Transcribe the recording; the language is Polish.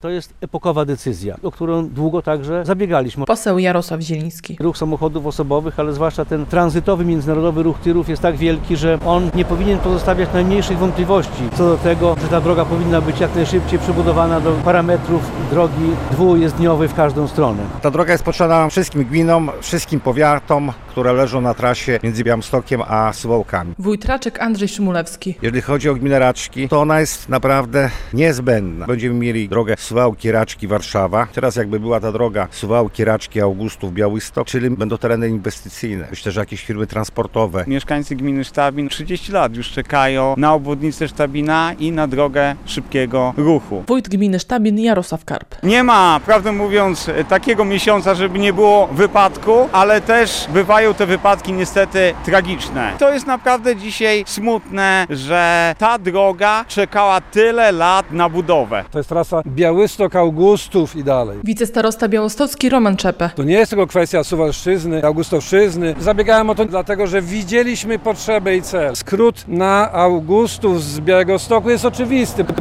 To jest epokowa decyzja, o którą długo także zabiegaliśmy. Poseł Jarosław Zieliński. Ruch samochodów osobowych, ale zwłaszcza ten tranzytowy, międzynarodowy ruch tirów jest tak wielki, że on nie powinien pozostawiać najmniejszych wątpliwości co do tego, że ta droga powinna być jak najszybciej przebudowana do parametrów drogi dwujezdniowej w każdą stronę. Ta droga jest potrzebna wszystkim gminom, wszystkim powiatom, które leżą na trasie między Białymstokiem a Suwałkami. Wójt Raczek Andrzej Szymulewski. Jeżeli chodzi o gminę Raczki, to ona jest naprawdę niezbędna. Będziemy mieli drogę Suwałki, Raczki, Warszawa. Teraz jakby była ta droga Suwałki, Raczki, Augustów, Białystok, czyli będą tereny inwestycyjne. Myślę, że jakieś firmy transportowe. Mieszkańcy gminy Sztabin 30 lat już czekają na obwodnicę Sztabina i na drogę szybkiego ruchu. Wójt gminy Sztabin Jarosław Karp. Nie ma, prawdę mówiąc, takiego miesiąca, żeby nie było wypadku, ale też bywają te wypadki niestety tragiczne. To jest naprawdę dzisiaj smutne, że ta droga czekała tyle lat na budowę. To jest trasa Białystok, Augustów i dalej. Wicestarosta białostocki Roman Czepę. To nie jest tylko kwestia Suwalszczyzny, Augustowszczyzny. Zabiegałem o to dlatego, że widzieliśmy potrzebę i cel. Skrót na Augustów z Białegostoku jest oczywisty.